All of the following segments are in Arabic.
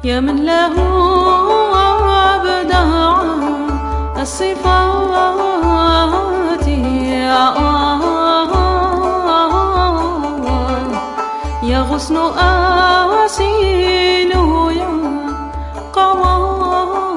يا من له أبدع الصفات، يا غصن أسيل يا قمر،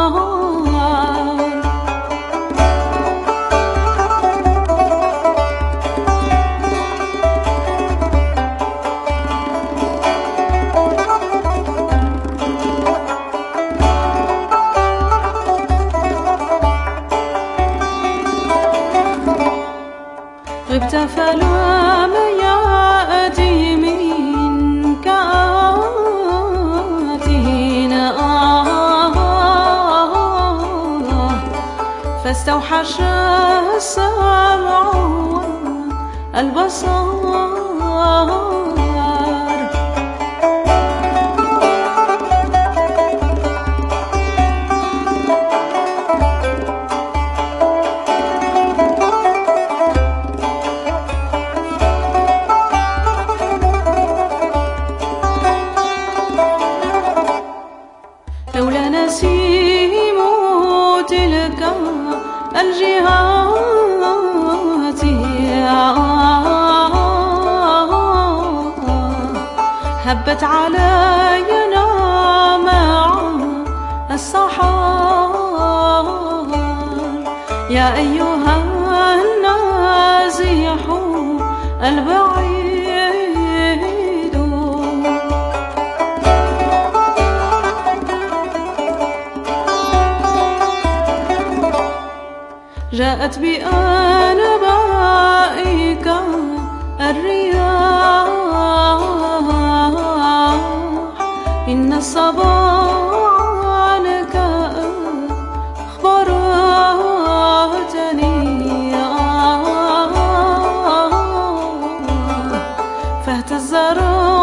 غبت فلم يأتي منك آتينا، فاستوحش السمع والبصر، لولا نسيم تلك الجهات، هبت علينا مع السحار، يا أيها النازح البعيد، جاءت بأنبائك الرياح، إن الصباح عنك أخبرتني، فاهتز